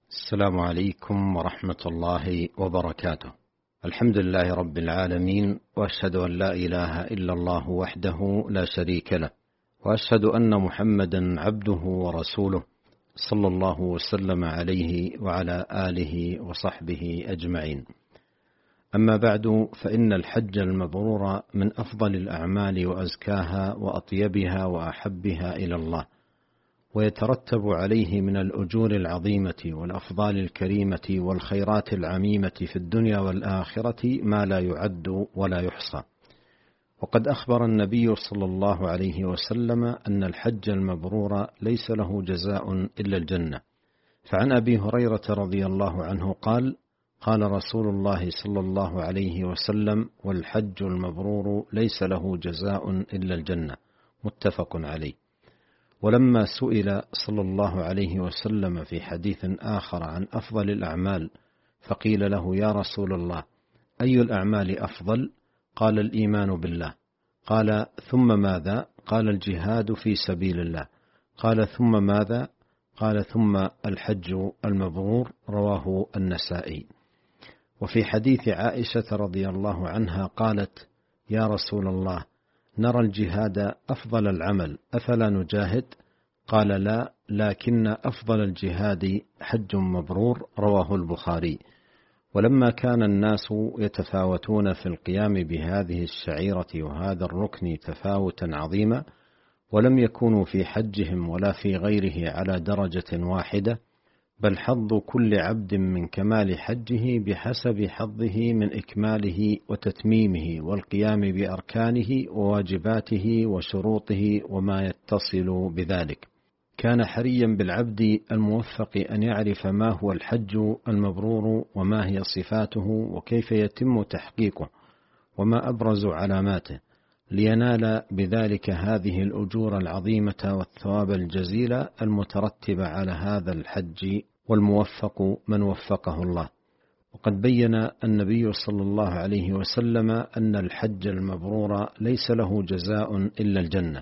السلام عليكم ورحمة الله وبركاته. الحمد لله رب العالمين، وأشهد أن لا إله إلا الله وحده لا شريك له، وأشهد أن محمدا عبده ورسوله صلى الله وسلم عليه وعلى آله وصحبه أجمعين. أما بعد، فإن الحج المبرور من أفضل الأعمال وأزكاها وأطيبها وأحبها إلى الله، ويترتب عليه من الأجور العظيمة والأفضال الكريمة والخيرات العميمة في الدنيا والآخرة ما لا يعد ولا يحصى. وقد أخبر النبي صلى الله عليه وسلم أن الحج المبرور ليس له جزاء إلا الجنة. فعن أبي هريرة رضي الله عنه قال: قال رسول الله صلى الله عليه وسلم: والحج المبرور ليس له جزاء إلا الجنة. متفق عليه. ولما سئل صلى الله عليه وسلم في حديث آخر عن أفضل الأعمال، فقيل له: يا رسول الله، أي الأعمال أفضل؟ قال: الإيمان بالله. قال: ثم ماذا؟ قال: الجهاد في سبيل الله. قال: ثم ماذا؟ قال: ثم الحج المبرور. رواه النسائي. وفي حديث عائشة رضي الله عنها قالت: يا رسول الله، نرى الجهاد أفضل العمل، أفلا نجاهد؟ قال: لا، لكن أفضل الجهاد حج مبرور. رواه البخاري. ولما كان الناس يتفاوتون في القيام بهذه الشعيرة وهذا الركن تفاوتا عظيما، ولم يكونوا في حجهم ولا في غيره على درجة واحدة، بل حظ كل عبد من كمال حجه بحسب حظه من إكماله وتتميمه والقيام بأركانه وواجباته وشروطه وما يتصل بذلك. كان حريا بالعبد الموفق أن يعرف ما هو الحج المبرور، وما هي صفاته، وكيف يتم تحقيقه، وما أبرز علاماته، لينال بذلك هذه الأجور العظيمة والثواب الجزيل المترتب على هذا الحج، والموفق من وفقه الله. وقد بين النبي صلى الله عليه وسلم أن الحج المبرور ليس له جزاء إلا الجنة،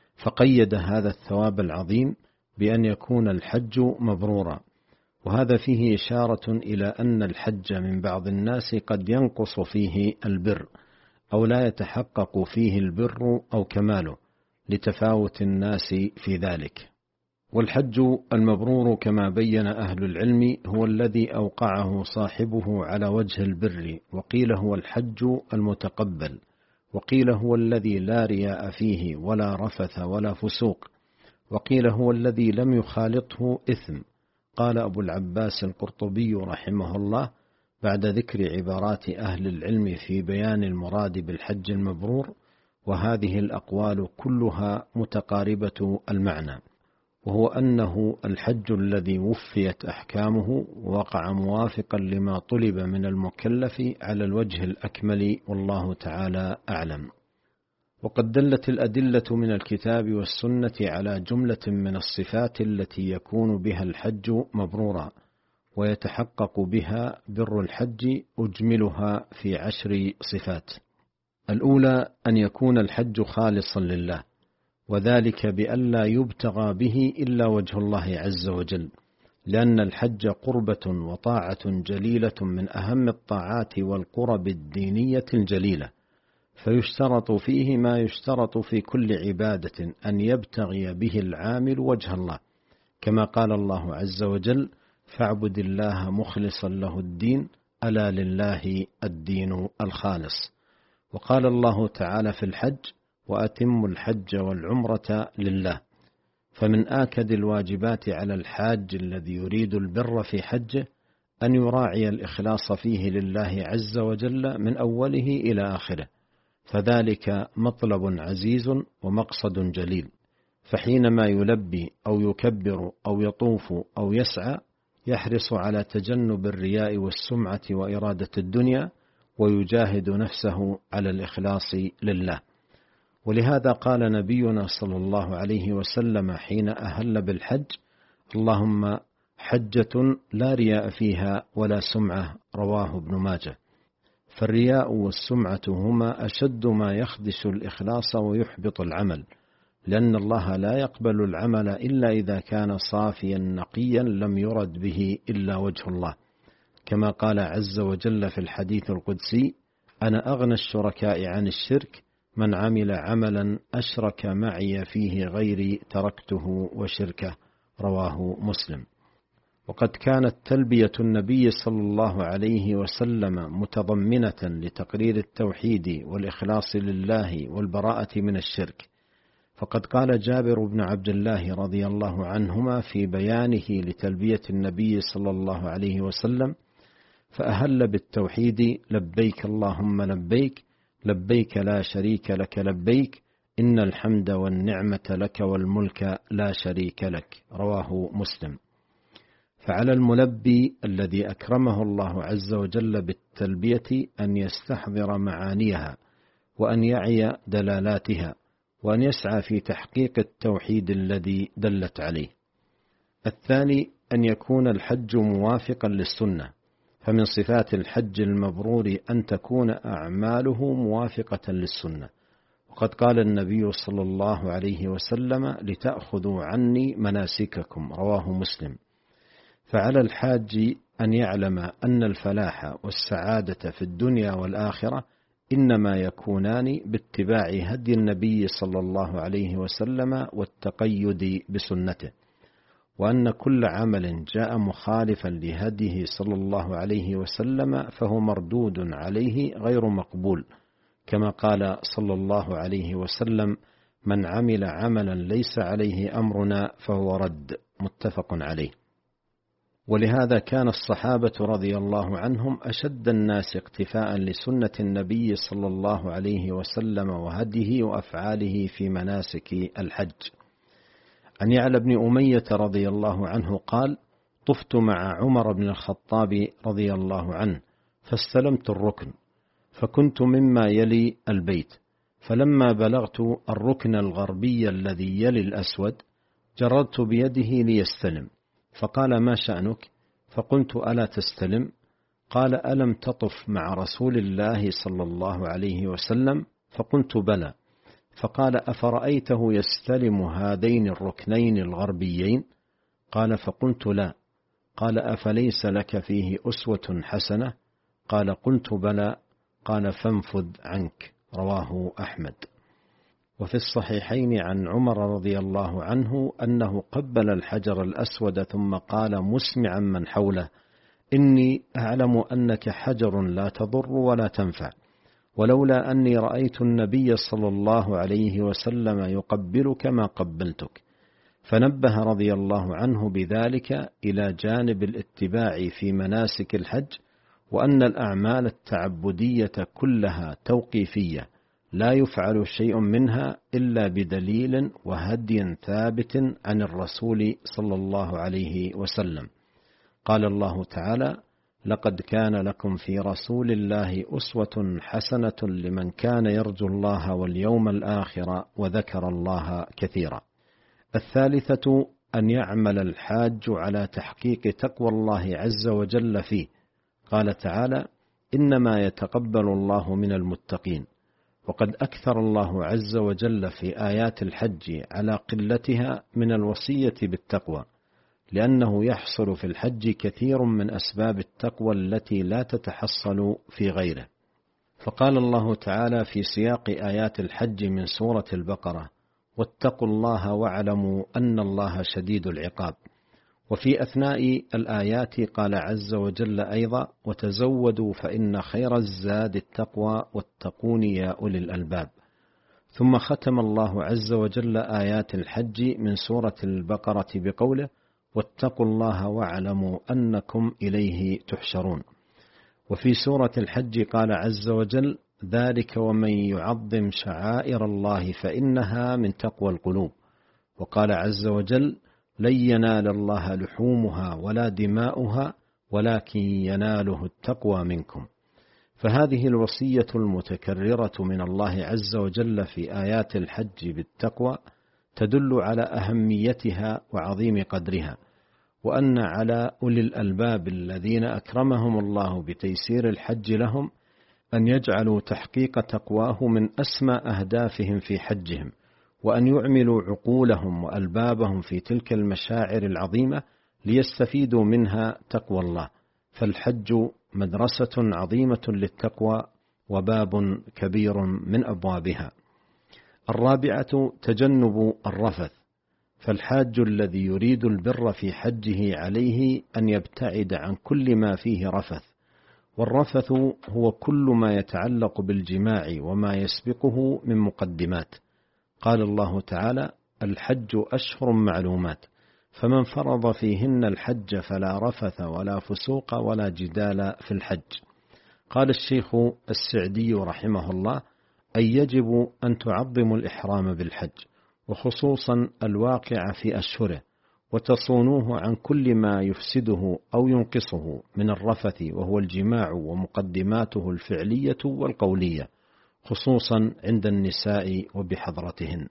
فقيد هذا الثواب العظيم بأن يكون الحج مبرورا. وهذا فيه إشارة إلى أن الحج من بعض الناس قد ينقص فيه البر، أو لا يتحقق فيه البر أو كماله، لتفاوت الناس في ذلك. والحج المبرور كما بين أهل العلم هو الذي أوقعه صاحبه على وجه البر، وقيل هو الحج المتقبل، وقيل هو الذي لا رياء فيه ولا رفث ولا فسوق، وقيل هو الذي لم يخالطه إثم. قال أبو العباس القرطبي رحمه الله بعد ذكر عبارات أهل العلم في بيان المراد بالحج المبرور: وهذه الأقوال كلها متقاربة المعنى، وهو أنه الحج الذي وفيت أحكامه ووقع موافقا لما طلب من المكلف على الوجه الأكمل، والله تعالى أعلم. وقد دلت الأدلة من الكتاب والسنة على جملة من الصفات التي يكون بها الحج مبرورا، ويتحقق بها بر الحج، أجملها في 10 صفات. الأولى: أن يكون الحج خالصا لله، وذلك بألا يبتغى به إلا وجه الله عز وجل، لأن الحج قربة وطاعة جليلة من أهم الطاعات والقرب الدينية الجليلة، فيشترط فيه ما يشترط في كل عبادة، أن يبتغي به العامل وجه الله، كما قال الله عز وجل: فاعبد الله مخلصا له الدين، ألا لله الدين الخالص. وقال الله تعالى في الحج: وأتموا الحج والعمرة لله. فمن آكد الواجبات على الحاج الذي يريد البر في حجه أن يراعي الإخلاص فيه لله عز وجل من أوله إلى آخره، فذلك مطلب عزيز ومقصد جليل. فحينما يلبي أو يكبر أو يطوف أو يسعى، يحرص على تجنب الرياء والسمعة وإرادة الدنيا، ويجاهد نفسه على الإخلاص لله. ولهذا قال نبينا صلى الله عليه وسلم حين أهل بالحج: اللهم حجة لا رياء فيها ولا سمعة. رواه ابن ماجه. فالرياء والسمعة هما أشد ما يخدش الإخلاص ويحبط العمل، لأن الله لا يقبل العمل إلا إذا كان صافيا نقيا لم يرد به إلا وجه الله، كما قال عز وجل في الحديث القدسي: أنا أغنى الشركاء عن الشرك، من عمل عملا أشرك معي فيه غيري تركته وشركه. رواه مسلم. وقد كانت تلبية النبي صلى الله عليه وسلم متضمنة لتقرير التوحيد والإخلاص لله والبراءة من الشرك، فقد قال جابر بن عبد الله رضي الله عنهما في بيانه لتلبية النبي صلى الله عليه وسلم: فأهل بالتوحيد: لبيك اللهم لبيك، لبيك لا شريك لك لبيك، إن الحمد والنعمة لك والملك لا شريك لك. رواه مسلم. فعلى الملبي الذي أكرمه الله عز وجل بالتلبية أن يستحضر معانيها، وأن يعي دلالاتها، وأن يسعى في تحقيق التوحيد الذي دلت عليه. الثاني أن يكون الحج موافقا للسنة، فمن صفات الحج المبرور أن تكون أعماله موافقة للسنة، وقد قال النبي صلى الله عليه وسلم: لتأخذوا عني مناسككم. رواه مسلم. فعلى الحاج أن يعلم أن الفلاح والسعادة في الدنيا والآخرة إنما يكونان باتباع هدي النبي صلى الله عليه وسلم والتقيد بسنته، وأن كل عمل جاء مخالفا لهديه صلى الله عليه وسلم فهو مردود عليه غير مقبول، كما قال صلى الله عليه وسلم: من عمل عملا ليس عليه أمرنا فهو رد. متفق عليه. ولهذا كان الصحابة رضي الله عنهم أشد الناس اقتفاء لسنة النبي صلى الله عليه وسلم وهديه وأفعاله في مناسك الحج. عن يعلى بن أمية رضي الله عنه قال: طفت مع عمر بن الخطاب رضي الله عنه فاستلمت الركن، فكنت مما يلي البيت، فلما بلغت الركن الغربي الذي يلي الأسود جررت بيده ليستلم، فقال: ما شأنك؟ فقلت: ألا تستلم؟ قال: ألم تطف مع رسول الله صلى الله عليه وسلم؟ فقلت: بلى. فقال: أفرأيته يستلم هذين الركنين الغربيين؟ قال: فقلت: لا. قال: أفليس لك فيه أسوة حسنة؟ قال: قلت: بلى. قال: فانفذ عنك. رواه أحمد. وفي الصحيحين عن عمر رضي الله عنه أنه قبل الحجر الأسود ثم قال مسمعا من حوله: إني أعلم أنك حجر لا تضر ولا تنفع، ولولا أني رأيت النبي صلى الله عليه وسلم يقبلك ما قبلتك. فنبه رضي الله عنه بذلك إلى جانب الاتباع في مناسك الحج، وأن الأعمال التعبدية كلها توقيفية، لا يفعل شيء منها إلا بدليل وهدي ثابت عن الرسول صلى الله عليه وسلم. قال الله تعالى: لقد كان لكم في رسول الله أسوة حسنة لمن كان يرجو الله واليوم الآخر وذكر الله كثيرا. الثالثة أن يعمل الحاج على تحقيق تقوى الله عز وجل فيه. قال تعالى: إنما يتقبل الله من المتقين. وقد أكثر الله عز وجل في آيات الحج على قلتها من الوصية بالتقوى، لأنه يحصل في الحج كثير من أسباب التقوى التي لا تتحصل في غيره. فقال الله تعالى في سياق آيات الحج من سورة البقرة: واتقوا الله واعلموا أن الله شديد العقاب. وفي أثناء الآيات قال عز وجل أيضا: وتزودوا فإن خير الزاد التقوى واتقون يا أولي الألباب. ثم ختم الله عز وجل آيات الحج من سورة البقرة بقوله: واتقوا الله واعلموا أنكم إليه تحشرون. وفي سورة الحج قال عز وجل: ذلك ومن يعظم شعائر الله فإنها من تقوى القلوب. وقال عز وجل: لن ينال الله لحومها ولا دماؤها ولكن يناله التقوى منكم. فهذه الوصية المتكررة من الله عز وجل في آيات الحج بالتقوى تدل على أهميتها وعظيم قدرها، وأن على أولي الألباب الذين أكرمهم الله بتيسير الحج لهم أن يجعلوا تحقيق تقواه من أسمى أهدافهم في حجهم، وأن يعملوا عقولهم وألبابهم في تلك المشاعر العظيمة ليستفيدوا منها تقوى الله. فالحج مدرسة عظيمة للتقوى وباب كبير من أبوابها. الرابعة تجنب الرفث، فالحاج الذي يريد البر في حجه عليه أن يبتعد عن كل ما فيه رفث، والرفث هو كل ما يتعلق بالجماع وما يسبقه من مقدمات. قال الله تعالى: الحج أشهر معلومات، فمن فرض فيهن الحج فلا رفث ولا فسوق ولا جدال في الحج. قال الشيخ السعدي رحمه الله: أي يجب أن تعظموا الإحرام بالحج، وخصوصا الواقع في أشهره، وتصونوه عن كل ما يفسده أو ينقصه من الرفث، وهو الجماع ومقدماته الفعلية والقولية، خصوصا عند النساء وبحضرتهن.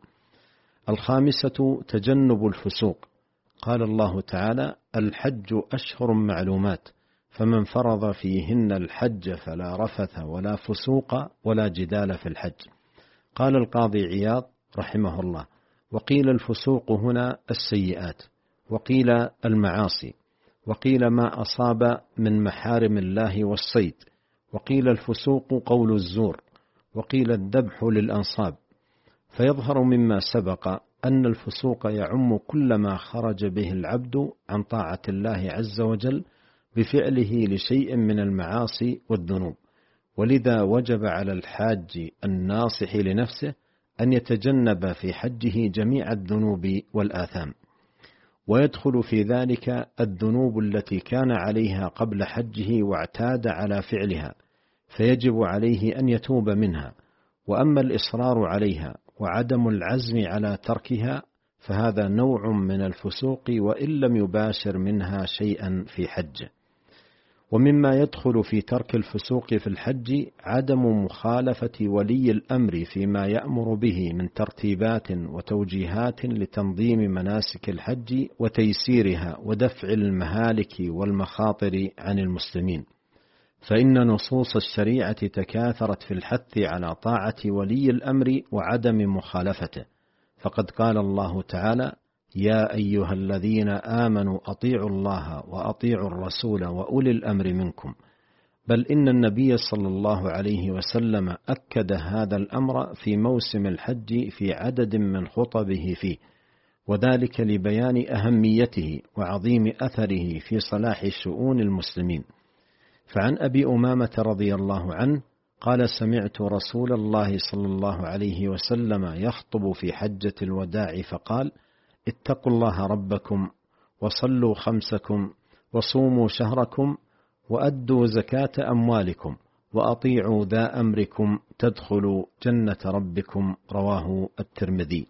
الخامسة تجنب الفسوق. قال الله تعالى: الحج أشهر معلومات، فمن فرض فيهن الحج فلا رفث ولا فسوق ولا جدال في الحج. قال القاضي عياض رحمه الله: وقيل الفسوق هنا السيئات، وقيل المعاصي، وقيل ما أصاب من محارم الله والصيد، وقيل الفسوق قول الزور، وقيل الذبح للأنصاب. فيظهر مما سبق أن الفسوق يعم كل ما خرج به العبد عن طاعة الله عز وجل بفعله لشيء من المعاصي والذنوب، ولذا وجب على الحاج الناصح لنفسه أن يتجنب في حجه جميع الذنوب والآثام، ويدخل في ذلك الذنوب التي كان عليها قبل حجه واعتاد على فعلها، فيجب عليه أن يتوب منها. وأما الإصرار عليها وعدم العزم على تركها فهذا نوع من الفسوق وإن لم يباشر منها شيئا في حجه. ومما يدخل في ترك الفسوق في الحج عدم مخالفة ولي الأمر فيما يأمر به من ترتيبات وتوجيهات لتنظيم مناسك الحج وتيسيرها ودفع المهالك والمخاطر عن المسلمين، فإن نصوص الشريعة تكاثرت في الحث على طاعة ولي الأمر وعدم مخالفته. فقد قال الله تعالى: يا أيها الذين آمنوا أطيعوا الله وأطيعوا الرسول وأولي الأمر منكم. بل إن النبي صلى الله عليه وسلم أكد هذا الأمر في موسم الحج في عدد من خطبه فيه، وذلك لبيان أهميته وعظيم أثره في صلاح شؤون المسلمين. فعن أبي أمامة رضي الله عنه قال: سمعت رسول الله صلى الله عليه وسلم يخطب في حجة الوداع فقال: اتقوا الله ربكم وصلوا خمسكم وصوموا شهركم وأدوا زكاة أموالكم وأطيعوا ذا أمركم تدخلوا جنة ربكم. رواه الترمذي.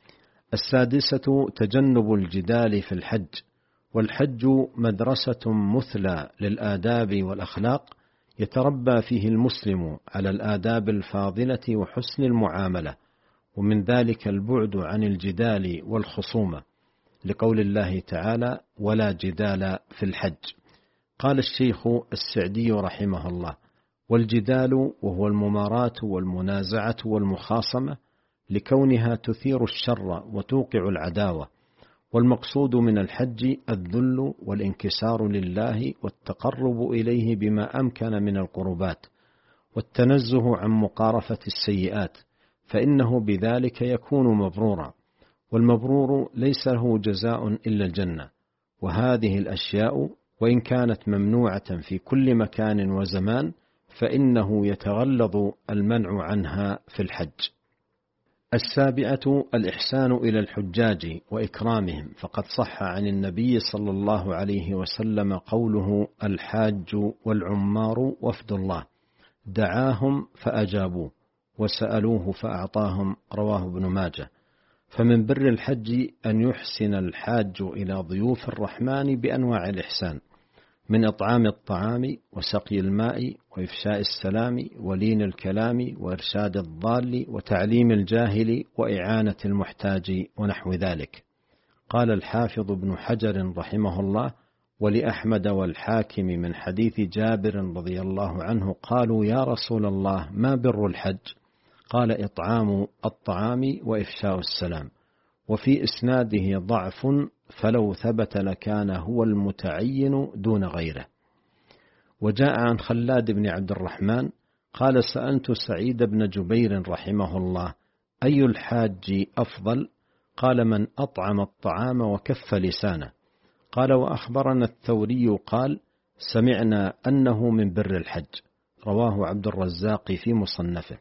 السادسة تجنب الجدال في الحج، والحج مدرسة مثلى للآداب والأخلاق يتربى فيه المسلم على الآداب الفاضلة وحسن المعاملة، ومن ذلك البعد عن الجدال والخصومة، لقول الله تعالى: ولا جدال في الحج. قال الشيخ السعدي رحمه الله: والجدال وهو المماراة والمنازعة والمخاصمة، لكونها تثير الشر وتوقع العداوة. والمقصود من الحج الذل والانكسار لله والتقرب إليه بما أمكن من القربات، والتنزه عن مقارفة السيئات، فإنه بذلك يكون مبرورا، والمبرور ليس له جزاء إلا الجنة. وهذه الأشياء وإن كانت ممنوعة في كل مكان وزمان فإنه يتغلظ المنع عنها في الحج. السابعة الإحسان إلى الحجاج وإكرامهم، فقد صح عن النبي صلى الله عليه وسلم قوله: الحاج والعمار وفد الله، دعاهم فأجابوه وسألوه فأعطاهم. رواه ابن ماجه. فمن بر الحج أن يحسن الحاج إلى ضيوف الرحمن بأنواع الإحسان، من إطعام الطعام وسقي الماء وإفشاء السلام ولين الكلام وإرشاد الضال وتعليم الجاهل وإعانة المحتاج ونحو ذلك. قال الحافظ ابن حجر رحمه الله: ولأحمد والحاكم من حديث جابر رضي الله عنه قالوا: يا رسول الله، ما بر الحج؟ قال إطعام الطعام وإفشاء السلام. وفي إسناده ضعف، فلو ثبت لكان هو المتعين دون غيره. وجاء عن خلاد بن عبد الرحمن قال سألت سعيد بن جبير رحمه الله أي الحاج أفضل؟ قال من أطعم الطعام وكف لسانه. قال وأخبرنا الثوري قال سمعنا أنه من بر الحج. رواه عبد الرزاق في مصنفه.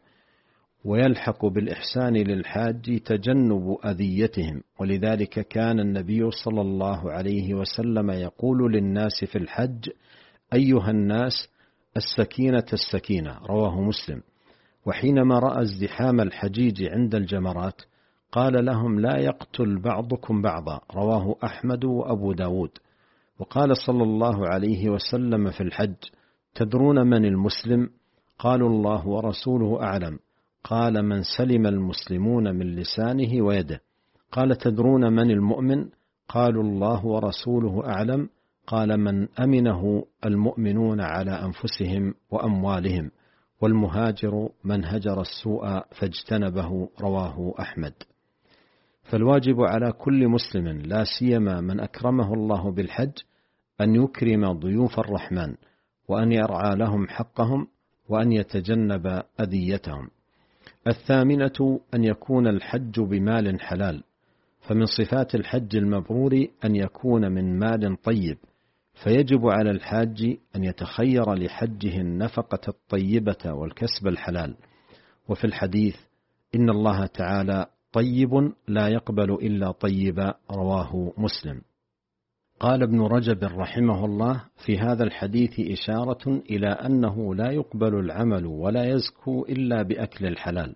ويلحق بالإحسان للحاج تجنب أذيتهم، ولذلك كان النبي صلى الله عليه وسلم يقول للناس في الحج أيها الناس السكينة السكينة. رواه مسلم. وحينما رأى ازدحام الحجيج عند الجمرات قال لهم لا يقتل بعضكم بعضا. رواه أحمد وأبو داود. وقال صلى الله عليه وسلم في الحج تدرون من المسلم؟ قالوا الله ورسوله أعلم. قال من سلم المسلمون من لسانه ويده. قال تدرون من المؤمن؟ قالوا الله ورسوله أعلم. قال من أمنه المؤمنون على أنفسهم وأموالهم، والمهاجر من هجر السوء فاجتنبه. رواه أحمد. فالواجب على كل مسلم لا سيما من أكرمه الله بالحج أن يكرم ضيوف الرحمن، وأن يرعى لهم حقهم، وأن يتجنب أذيتهم. الثامنة أن يكون الحج بمال حلال، فمن صفات الحج المبرور أن يكون من مال طيب، فيجب على الحاج أن يتخير لحجه النفقة الطيبة والكسب الحلال. وفي الحديث إن الله تعالى طيب لا يقبل إلا طيبا. رواه مسلم. قال ابن رجب رحمه الله في هذا الحديث إشارة إلى أنه لا يقبل العمل ولا يزكو إلا بأكل الحلال،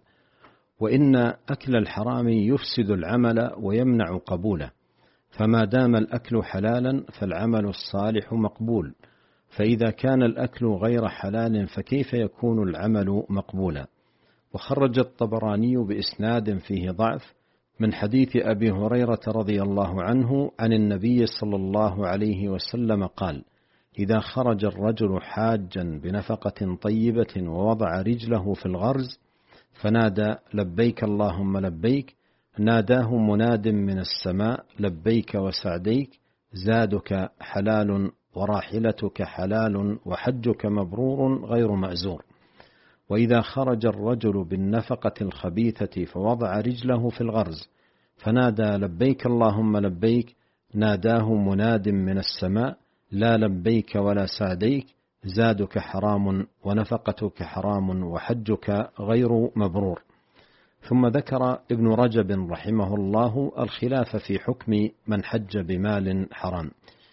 وإن أكل الحرام يفسد العمل ويمنع قبوله، فما دام الأكل حلالا فالعمل الصالح مقبول، فإذا كان الأكل غير حلال فكيف يكون العمل مقبولا؟ وخرج الطبراني بإسناد فيه ضعف من حديث أبي هريرة رضي الله عنه عن النبي صلى الله عليه وسلم قال إذا خرج الرجل حاجا بنفقة طيبة ووضع رجله في الغرز فنادى لبيك اللهم لبيك، ناداه مناد من السماء لبيك وسعديك، زادك حلال وراحلتك حلال وحجك مبرور غير مأزور. وإذا خرج الرجل بالنفقة الخبيثة فوضع رجله في الغرز فنادى لبيك اللهم لبيك، ناداه مناد من السماء لا لبيك ولا سعديك، زادك حرام ونفقتك حرام وحجك غير مبرور. ثم ذكر ابن رجب رحمه الله الخلاف في حكم من حج بمال حرام.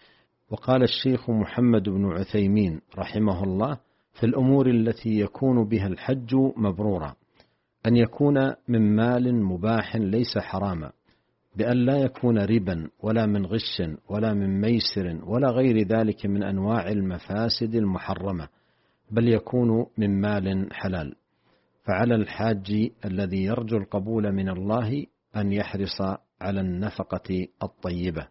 وقال الشيخ محمد بن عثيمين رحمه الله في الأمور التي يكون بها الحج مبرورا أن يكون من مال مباح ليس حراما، بأن لا يكون ربا ولا من غش ولا من ميسر ولا غير ذلك من أنواع المفاسد المحرمة، بل يكون من مال حلال. فعلى الحاج الذي يرجو القبول من الله أن يحرص على النفقة الطيبة.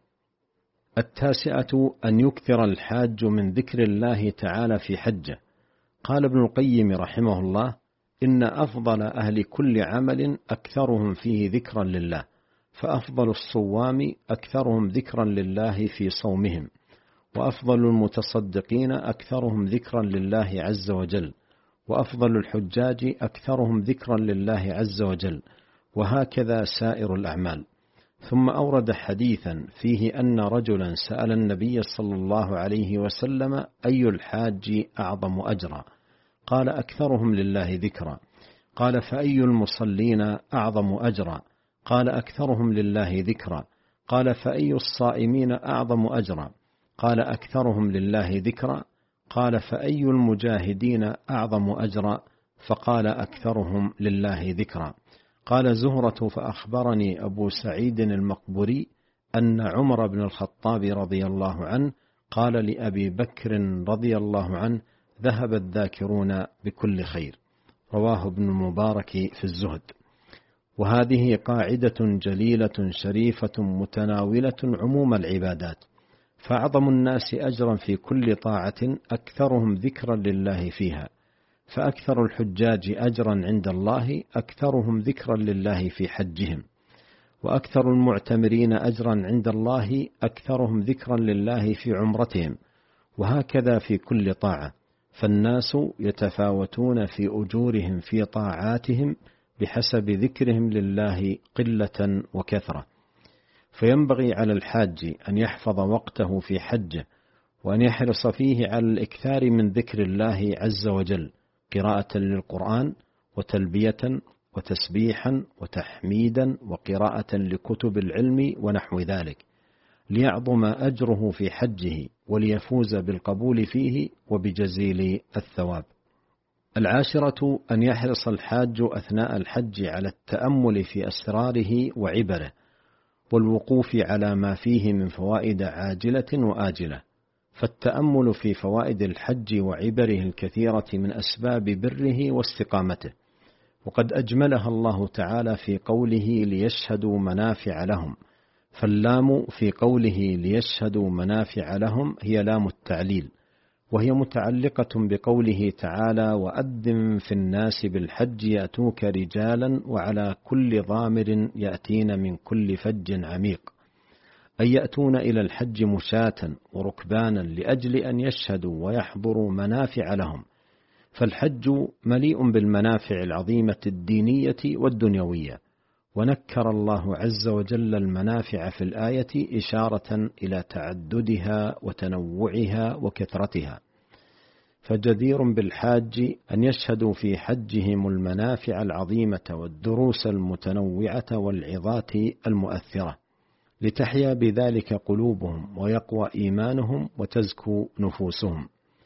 التاسعة أن يكثر الحاج من ذكر الله تعالى في حجه. قال ابن القيم رحمه الله إن أفضل أهل كل عمل أكثرهم فيه ذكرا لله، فأفضل الصوام أكثرهم ذكرا لله في صومهم، وأفضل المتصدقين أكثرهم ذكرا لله عز وجل، وأفضل الحجاج أكثرهم ذكرا لله عز وجل، وهكذا سائر الأعمال. ثم أورد حديثا فيه أن رجلا سأل النبي صلى الله عليه وسلم أي الحاج أعظم أجرا؟ قال أكثرهم لله ذكرا. قال فأي المصلين أعظم أجرا؟ قال أكثرهم لله ذكرا. قال فأي الصائمين أعظم أجرا؟ قال أكثرهم لله ذكرا. قال فأي المجاهدين أعظم أجرا؟ فقال أكثرهم لله ذكرا. قال زهرة فأخبرني أبو سعيد المقبري أن عمر بن الخطاب رضي الله عنه قال لأبي بكر رضي الله عنه ذهب الذاكرون بكل خير. رواه ابن المبارك في الزهد. وهذه قاعدة جليلة شريفة متناولة عموم العبادات، فأعظم الناس أجرا في كل طاعة أكثرهم ذكرا لله فيها، فأكثر الحجاج أجرا عند الله أكثرهم ذكرا لله في حجهم، وأكثر المعتمرين أجرا عند الله أكثرهم ذكرا لله في عمرتهم، وهكذا في كل طاعة، فالناس يتفاوتون في أجورهم في طاعاتهم بحسب ذكرهم لله قلة وكثرة. فينبغي على الحاج أن يحفظ وقته في حجه، وأن يحرص فيه على الإكثار من ذكر الله عز وجل، قراءة للقرآن وتلبية وتسبيحا وتحميدا وقراءة لكتب العلم ونحو ذلك، ليعظم أجره في حجه وليفوز بالقبول فيه وبجزيل الثواب. 10 أن يحرص الحاج أثناء الحج على التأمل في أسراره وعبره، والوقوف على ما فيه من فوائد عاجلة وآجلة، فالتأمل في فوائد الحج وعبره الكثيرة من أسباب بره واستقامته، وقد أجملها الله تعالى في قوله ليشهدوا منافع لهم، فاللام في قوله ليشهدوا منافع لهم هي لام التعليل، وهي متعلقة بقوله تعالى وأذن في الناس بالحج يأتوك رجالا وعلى كل ضامر يأتين من كل فج عميق، أي يأتون إلى الحج مشاة وركبانا لأجل أن يشهدوا ويحضروا منافع لهم، فالحج مليء بالمنافع العظيمة الدينية والدنيوية، ونكر الله عز وجل المنافع في الآية إشارة إلى تعددها وتنوعها وكثرتها، فجدير بالحاج أن يشهدوا في حجهم المنافع العظيمة والدروس المتنوعة والعظات المؤثرة، لتحيا بذلك قلوبهم ويقوى إيمانهم وتزكو نفوسهم.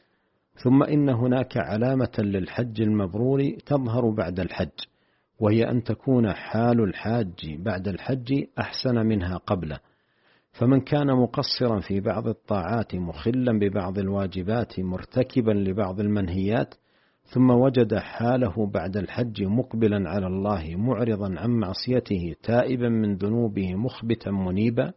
ثم إن هناك علامة للحج المبرور تظهر بعد الحج، وهي أن تكون حال الحاج بعد الحج أحسن منها قبله، فمن كان مقصرا في بعض الطاعات مخلا ببعض الواجبات مرتكبا لبعض المنهيات، ثم وجد حاله بعد الحج مقبلا على الله معرضا عن معصيته تائبا من ذنوبه مخبتا منيبا،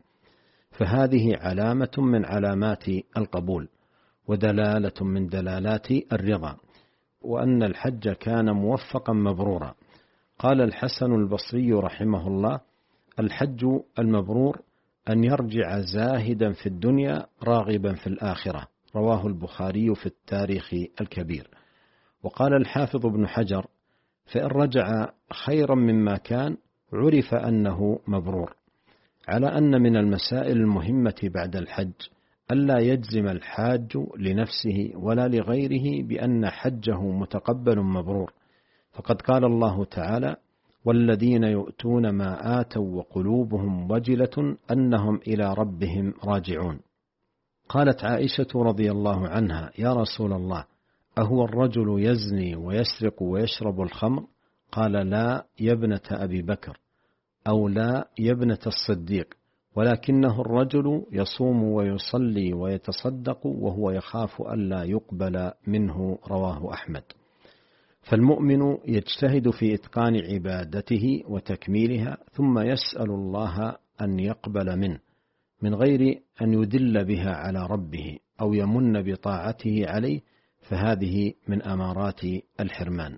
فهذه علامة من علامات القبول ودلالة من دلالات الرضا، وأن الحج كان موفقا مبرورا. قال الحسن البصري رحمه الله: الحج المبرور أن يرجع زاهدا في الدنيا راغبا في الآخرة، رواه البخاري في التاريخ الكبير. وقال الحافظ ابن حجر: فإن رجع خيرا مما كان عرف أنه مبرور. على أن من المسائل المهمة بعد الحج ألا يجزم الحاج لنفسه ولا لغيره بأن حجه متقبل مبرور، فقد قال الله تعالى: والذين يؤتون ما آتوا وقلوبهم وجلة أنهم إلى ربهم راجعون. قالت عائشة رضي الله عنها: يا رسول الله، أهو الرجل يزني ويسرق ويشرب الخمر؟ قال: لا يا ابنة أبي بكر، أو لا يا ابنة الصديق، ولكنه الرجل يصوم ويصلي ويتصدق وهو يخاف ألا يقبل منه، رواه أحمد. فالمؤمن يجتهد في إتقان عبادته وتكميلها، ثم يسأل الله أن يقبل منه من غير أن يدل بها على ربه أو يمن بطاعته عليه، فهذه من أمارات الحرمان.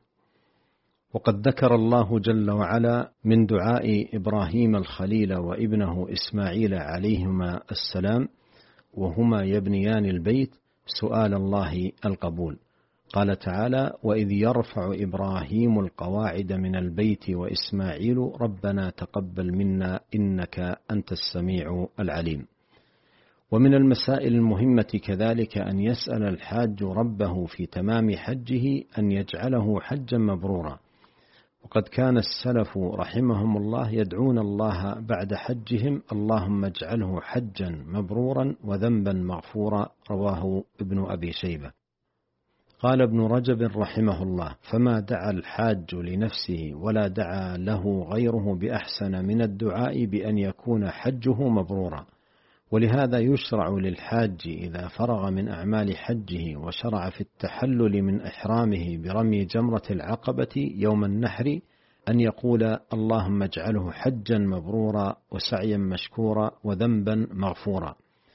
وقد ذكر الله جل وعلا من دعاء إبراهيم الخليل وابنه إسماعيل عليهما السلام وهما يبنيان البيت سؤال الله القبول. قال تعالى: وإذ يرفع إبراهيم القواعد من البيت وإسماعيل ربنا تقبل منا إنك أنت السميع العليم. ومن المسائل المهمة كذلك أن يسأل الحاج ربه في تمام حجه أن يجعله حجا مبرورا، وقد كان السلف رحمهم الله يدعون الله بعد حجهم: اللهم اجعله حجا مبرورا وذنبا مغفورا، رواه ابن أبي شيبة. قال ابن رجب رحمه الله: فما دعا الحاج لنفسه ولا دعا له غيره بأحسن من الدعاء بأن يكون حجه مبرورا. ولهذا يشرع للحاج إذا فرغ من أعمال حجه وشرع في التحلل من إحرامه برمي جمرة العقبة يوم النحر أن يقول: اللهم اجعله حجا مبرورا وسعيا مشكورا وذنبا مغفورا.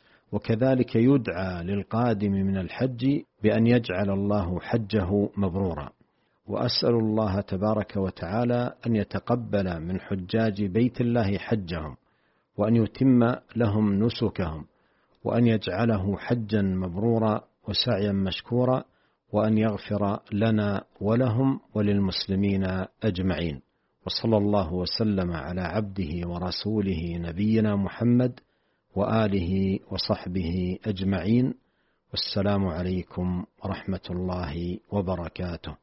وكذلك يدعى للقادم من الحج بأن يجعل الله حجه مبرورا. وأسأل الله تبارك وتعالى أن يتقبل من حجاج بيت الله حجهم، وأن يتم لهم نسكهم، وأن يجعله حجا مبرورا وسعيا مشكورا، وأن يغفر لنا ولهم وللمسلمين أجمعين. وصلى الله وسلم على عبده ورسوله نبينا محمد وآله وصحبه أجمعين، والسلام عليكم ورحمة الله وبركاته.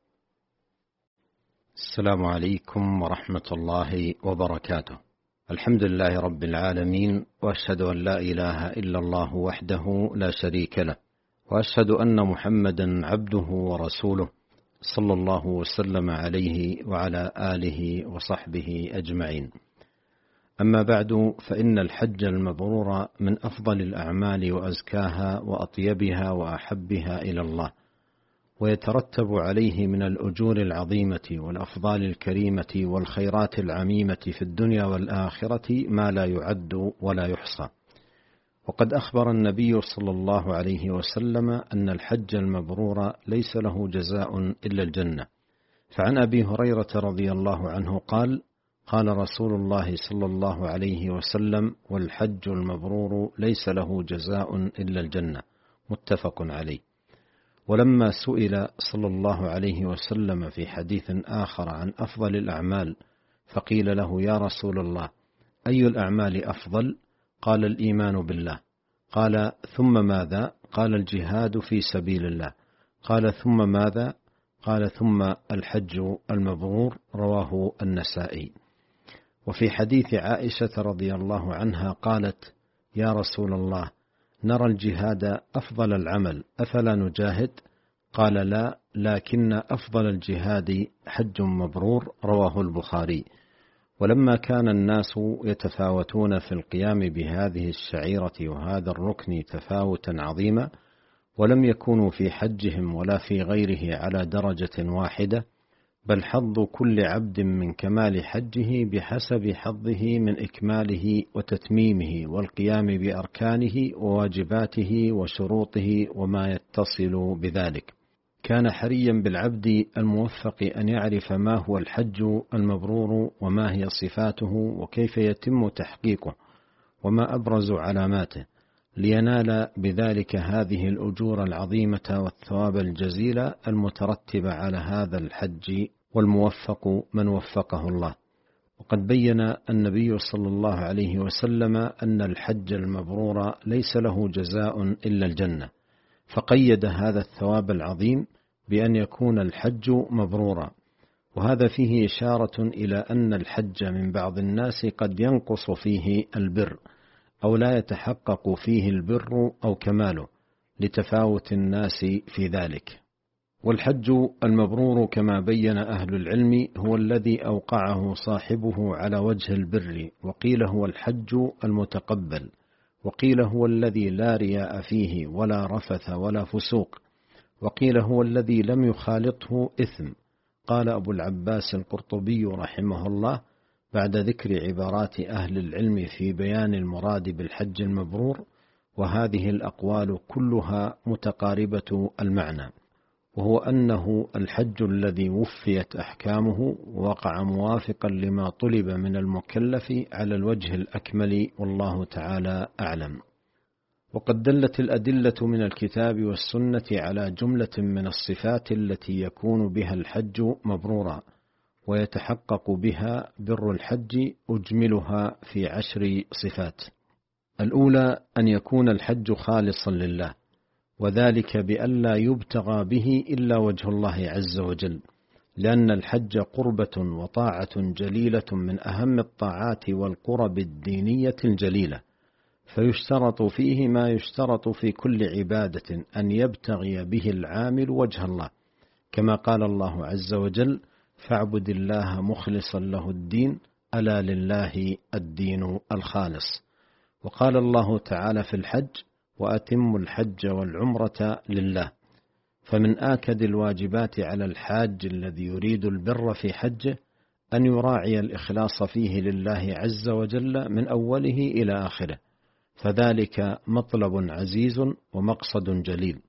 السلام عليكم ورحمة الله وبركاته. الحمد لله رب العالمين، وأشهد أن لا إله إلا الله وحده لا شريك له، وأشهد أن محمدا عبده ورسوله، صلى الله وسلم عليه وعلى آله وصحبه أجمعين. أما بعد، فإن الحج المبرور من أفضل الأعمال وأزكاها وأطيبها وأحبها إلى الله، ويترتب عليه من الأجور العظيمة والأفضال الكريمة والخيرات العميمة في الدنيا والآخرة ما لا يعد ولا يحصى. وقد أخبر النبي صلى الله عليه وسلم أن الحج المبرور ليس له جزاء إلا الجنة. فعن أبي هريرة رضي الله عنه قال: قال رسول الله صلى الله عليه وسلم: والحج المبرور ليس له جزاء إلا الجنة، متفق عليه. ولما سئل صلى الله عليه وسلم في حديث آخر عن أفضل الأعمال، فقيل له: يا رسول الله، أي الأعمال أفضل؟ قال: الإيمان بالله. قال: ثم ماذا؟ قال: الجهاد في سبيل الله. قال: ثم ماذا؟ قال: ثم الحج المبرور. رواه النسائي. وفي حديث عائشة رضي الله عنها قالت: يا رسول الله، نرى الجهاد أفضل العمل، أفلا نجاهد؟ قال: لا، لكن أفضل الجهاد حج مبرور. رواه البخاري. ولما كان الناس يتفاوتون في القيام بهذه الشعيرة وهذا الركن تفاوتا عظيما، ولم يكونوا في حجهم ولا في غيره على درجة واحدة، بل حظ كل عبد من كمال حجه بحسب حظه من إكماله وتتميمه والقيام بأركانه وواجباته وشروطه وما يتصل بذلك. كان حريا بالعبد الموفق أن يعرف ما هو الحج المبرور، وما هي صفاته، وكيف يتم تحقيقه، وما أبرز علاماته، لينال بذلك هذه الأجور العظيمة والثواب الجزيل المترتب على هذا الحج، والموفق من وفقه الله. وقد بين النبي صلى الله عليه وسلم أن الحج المبرور ليس له جزاء إلا الجنة، فقيد هذا الثواب العظيم بأن يكون الحج مبرورا. وهذا فيه إشارة إلى أن الحج من بعض الناس قد ينقص فيه البر، أو لا يتحقق فيه البر أو كماله، لتفاوت الناس في ذلك. والحج المبرور كما بين أهل العلم هو الذي أوقعه صاحبه على وجه البر، وقيل هو الحج المتقبل، وقيل هو الذي لا رياء فيه ولا رفث ولا فسوق، وقيل هو الذي لم يخالطه إثم. قال أبو العباس القرطبي رحمه الله بعد ذكر عبارات أهل العلم في بيان المراد بالحج المبرور: وهذه الأقوال كلها متقاربة المعنى، وهو أنه الحج الذي وفيت أحكامه ووقع موافقا لما طلب من المكلف على الوجه الأكمل، والله تعالى أعلم. وقد دلت الأدلة من الكتاب والسنة على جملة من الصفات التي يكون بها الحج مبرورا، ويتحقق بها بر الحج، أجملها في 10 صفات. الأولى أن يكون الحج خالصا لله، وذلك بألا يبتغى به إلا وجه الله عز وجل، لأن الحج قربة وطاعة جليلة من أهم الطاعات والقرب الدينية الجليلة، فيشترط فيه ما يشترط في كل عبادة، أن يبتغي به العامل وجه الله، كما قال الله عز وجل: فاعبد الله مخلصا له الدين، ألا لله الدين الخالص. وقال الله تعالى في الحج: وأتموا الحج والعمرة لله. فمن آكد الواجبات على الحاج الذي يريد البر في حجه أن يراعي الإخلاص فيه لله عز وجل من أوله إلى آخره، فذلك مطلب عزيز ومقصد جليل.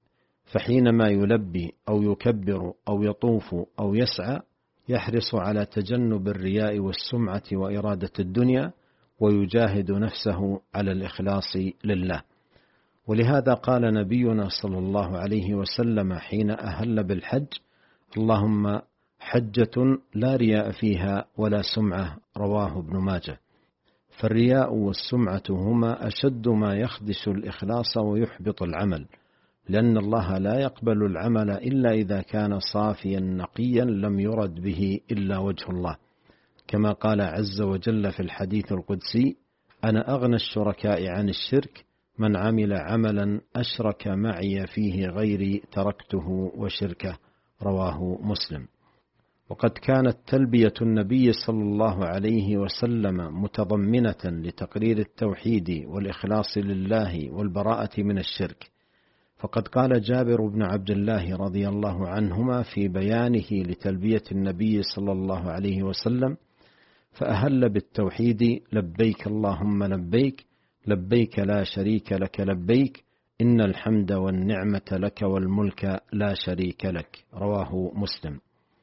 فحينما يلبي أو يكبر أو يطوف أو يسعى يحرص على تجنب الرياء والسمعة وإرادة الدنيا، ويجاهد نفسه على الإخلاص لله. ولهذا قال نبينا صلى الله عليه وسلم حين أهل بالحج: اللهم حجة لا رياء فيها ولا سمعة، رواه ابن ماجه. فالرياء والسمعة هما أشد ما يخدش الإخلاص ويحبط العمل، لأن الله لا يقبل العمل إلا إذا كان صافيا نقيا لم يرد به إلا وجه الله، كما قال عز وجل في الحديث القدسي: أنا أغنى الشركاء عن الشرك، من عمل عملا أشرك معي فيه غيري تركته وشركه، رواه مسلم. وقد كانت تلبية النبي صلى الله عليه وسلم متضمنة لتقرير التوحيد والإخلاص لله والبراءة من الشرك، فقد قال جابر بن عبد الله رضي الله عنهما في بيانه لتلبية النبي صلى الله عليه وسلم: فأهل بالتوحيد: لبيك اللهم لبيك، لبيك لا شريك لك لبيك، إن الحمد والنعمة لك والملك لا شريك لك، رواه مسلم.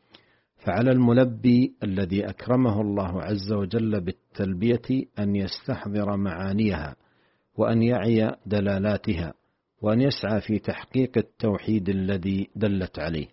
فعلى الملبي الذي أكرمه الله عز وجل بالتلبية أن يستحضر معانيها، وأن يعي دلالاتها، وأن يسعى في تحقيق التوحيد الذي دلت عليه.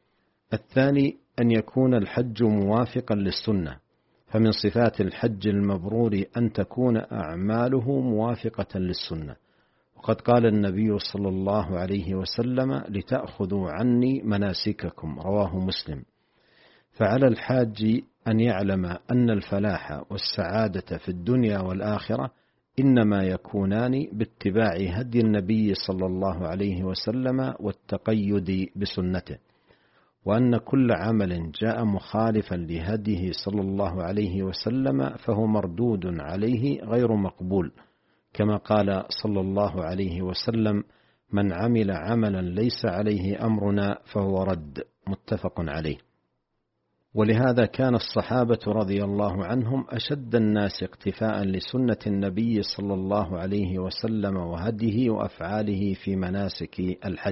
الثاني أن يكون الحج موافقا للسنة، فمن صفات الحج المبرور أن تكون أعماله موافقة للسنة، وقد قال النبي صلى الله عليه وسلم: لتأخذوا عني مناسككم، رواه مسلم. فعلى الحاج أن يعلم أن الفلاح والسعادة في الدنيا والآخرة إنما يكونان باتباع هدي النبي صلى الله عليه وسلم والتقيد بسنته، وأن كل عمل جاء مخالفا لهديه صلى الله عليه وسلم فهو مردود عليه غير مقبول، كما قال صلى الله عليه وسلم: من عمل عملا ليس عليه أمرنا فهو رد، متفق عليه. ولهذا كان الصحابة رضي الله عنهم أشد الناس اقتفاء لسنة النبي صلى الله عليه وسلم وهديه وأفعاله في مناسك الحج.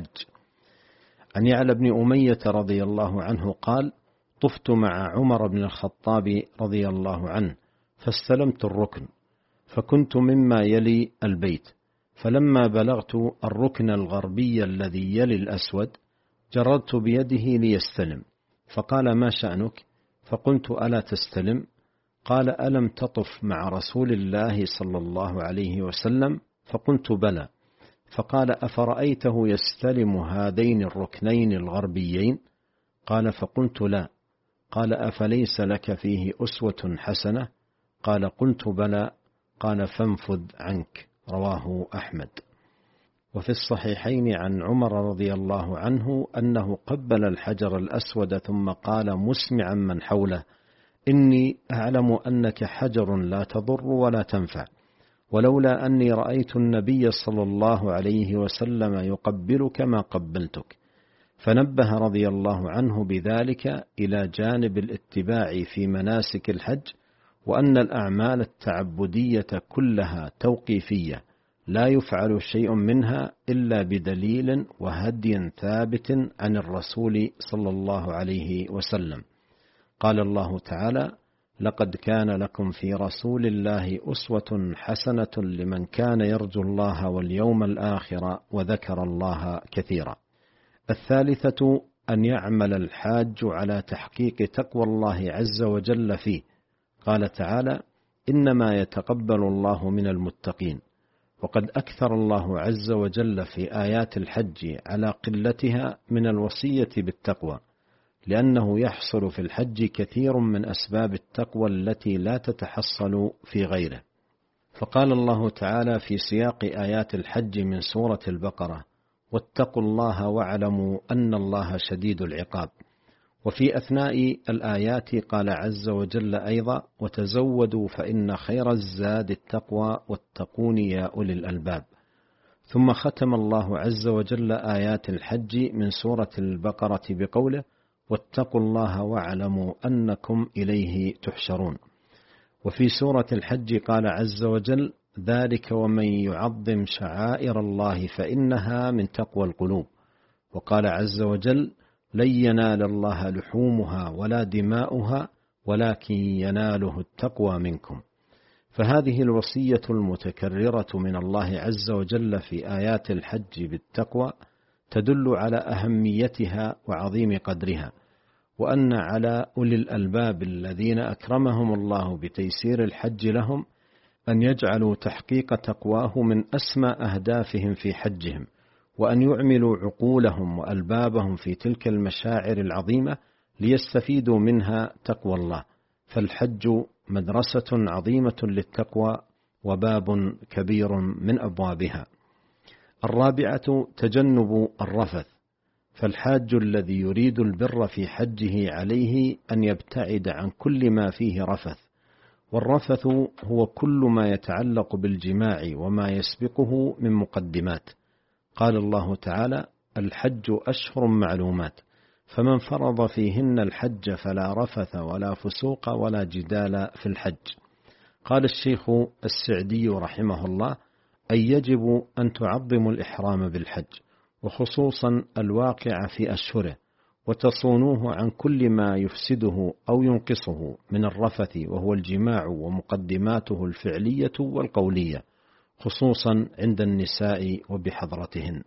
عن يعلى بن أمية رضي الله عنه قال: طفت مع عمر بن الخطاب رضي الله عنه فاستلمت الركن، فكنت مما يلي البيت، فلما بلغت الركن الغربي الذي يلي الأسود جررت بيده ليستلم، فقال: ما شأنك؟ فقلت: ألا تستلم؟ قال: ألم تطف مع رسول الله صلى الله عليه وسلم؟ فقلت: بلى. فقال: أفرأيته يستلم هذين الركنين الغربيين؟ قال: فقلت: لا. قال: أفليس لك فيه أسوة حسنة؟ قال: قلت: بلى. قال: فانفذ عنك، رواه أحمد. وفي الصحيحين عن عمر رضي الله عنه أنه قبل الحجر الأسود ثم قال مسمعا من حوله: إني أعلم أنك حجر لا تضر ولا تنفع، ولولا أني رأيت النبي صلى الله عليه وسلم يقبلك ما قبلتك. فنبه رضي الله عنه بذلك إلى جانب الاتباع في مناسك الحج، وأن الأعمال التعبدية كلها توقيفية، لا يفعل شيء منها إلا بدليل وهدي ثابت عن الرسول صلى الله عليه وسلم. قال الله تعالى: لقد كان لكم في رسول الله أسوة حسنة لمن كان يرجو الله واليوم الآخر وذكر الله كثيرا. الثالثة أن يعمل الحاج على تحقيق تقوى الله عز وجل فيه. قال تعالى: إنما يتقبل الله من المتقين. وقد أكثر الله عز وجل في آيات الحج على قلتها من الوصية بالتقوى، لأنه يحصل في الحج كثير من أسباب التقوى التي لا تتحصل في غيره. فقال الله تعالى في سياق آيات الحج من سورة البقرة: واتقوا الله واعلموا أن الله شديد العقاب. وفي أثناء الآيات قال عز وجل أيضا: وتزودوا فإن خير الزاد التقوى واتقون يا أولي الألباب. ثم ختم الله عز وجل آيات الحج من سورة البقرة بقوله: واتقوا الله واعلموا أنكم إليه تحشرون. وفي سورة الحج قال عز وجل: ذلك ومن يعظم شعائر الله فإنها من تقوى القلوب. وقال عز وجل: لن ينال الله لحومها ولا دماؤها ولكن يناله التقوى منكم. فهذه الوصية المتكررة من الله عز وجل في آيات الحج بالتقوى تدل على أهميتها وعظيم قدرها، وأن على أولي الألباب الذين أكرمهم الله بتيسير الحج لهم أن يجعلوا تحقيق تقواه من أسمى أهدافهم في حجهم، وأن يعملوا عقولهم وألبابهم في تلك المشاعر العظيمة ليستفيدوا منها تقوى الله. فالحج مدرسة عظيمة للتقوى وباب كبير من أبوابها. الرابعة تجنب الرفث، فالحاج الذي يريد البر في حجه عليه أن يبتعد عن كل ما فيه رفث، والرفث هو كل ما يتعلق بالجماع وما يسبقه من مقدمات. قال الله تعالى: الحج أشهر معلومات، فمن فرض فيهن الحج فلا رفث ولا فسوق ولا جدال في الحج. قال الشيخ السعدي رحمه الله: أي يجب أن تعظموا الإحرام بالحج، وخصوصا الواقع في أشهره، وتصونوه عن كل ما يفسده أو ينقصه من الرفث، وهو الجماع ومقدماته الفعلية والقولية، خصوصا عند النساء وبحضرتهن.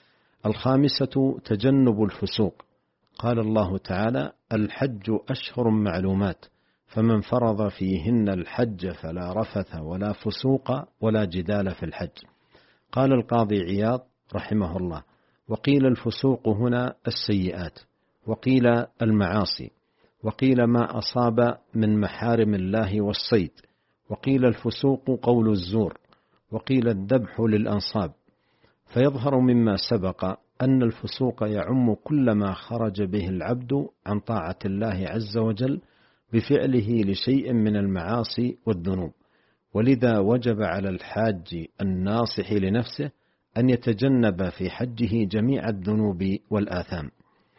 الخامسة تجنب الفسوق. قال الله تعالى: الحج أشهر معلومات، فمن فرض فيهن الحج فلا رفث ولا فسوق ولا جدال في الحج. قال القاضي عياض رحمه الله: وقيل الفسوق هنا السيئات، وقيل المعاصي، وقيل ما أصاب من محارم الله والصيد، وقيل الفسوق قول الزور، وقيل الذبح للأنصاب. فيظهر مما سبق أن الفسوق يعم كل ما خرج به العبد عن طاعة الله عز وجل بفعله لشيء من المعاصي والذنوب، ولذا وجب على الحاج الناصح لنفسه أن يتجنب في حجه جميع الذنوب والآثام،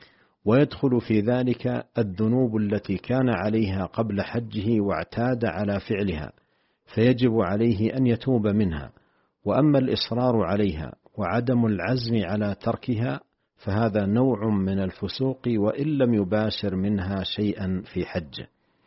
ويدخل في ذلك الذنوب التي كان عليها قبل حجه واعتاد على فعلها، فيجب عليه أن يتوب منها. وأما الإصرار عليها وعدم العزم على تركها فهذا نوع من الفسوق وإن لم يباشر منها شيئا في حجه.